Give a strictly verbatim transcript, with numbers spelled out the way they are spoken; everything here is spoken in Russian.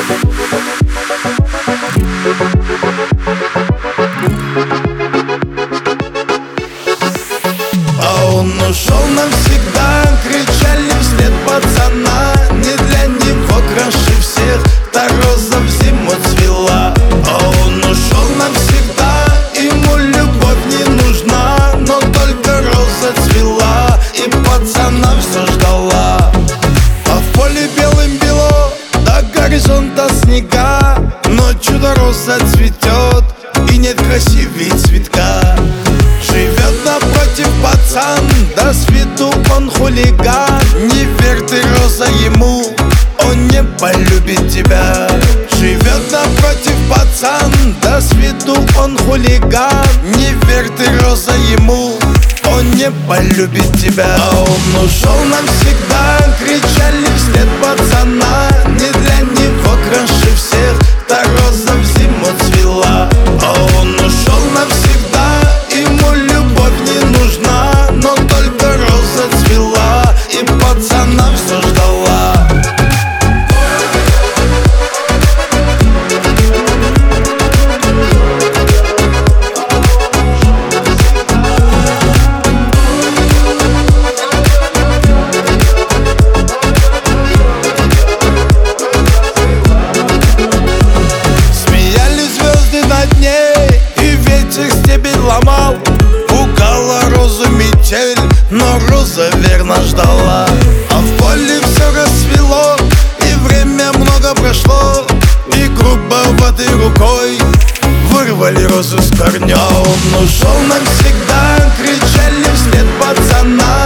А он ушел навсегда, кричали вслед пацана. Не для него краше всех, та роза в зиму цвела. А он ушел навсегда, ему любовь не нужна. Но только роза цвела, и пацана все ждала. А в поле белым бело, до горизонта снега. Но чудо-роза цветет, и нет красивее цветка. Живет напротив пацан, до свету он хулиган. Не верь ты, роза, ему, он не полюбит тебя. Живет напротив пацан, до свету он хулиган. Не верь ты, роза, ему, он не полюбит тебя. А он ушел навсегда, кричали вслед пацана. Не для него краше всех, та роза в зиму цвела. А он ушел навсегда, ему любовь не нужна. Но только роза цвела, и пацана все ждала. Смеялись звезды над ней, и ветер стебель ломал. Пугала розу метель, но роза верно ждала. А в поле все расцвело, и время много прошло. И грубоватой рукой вырвали розу с корня. Он ушел навсегда, кричали вслед пацана.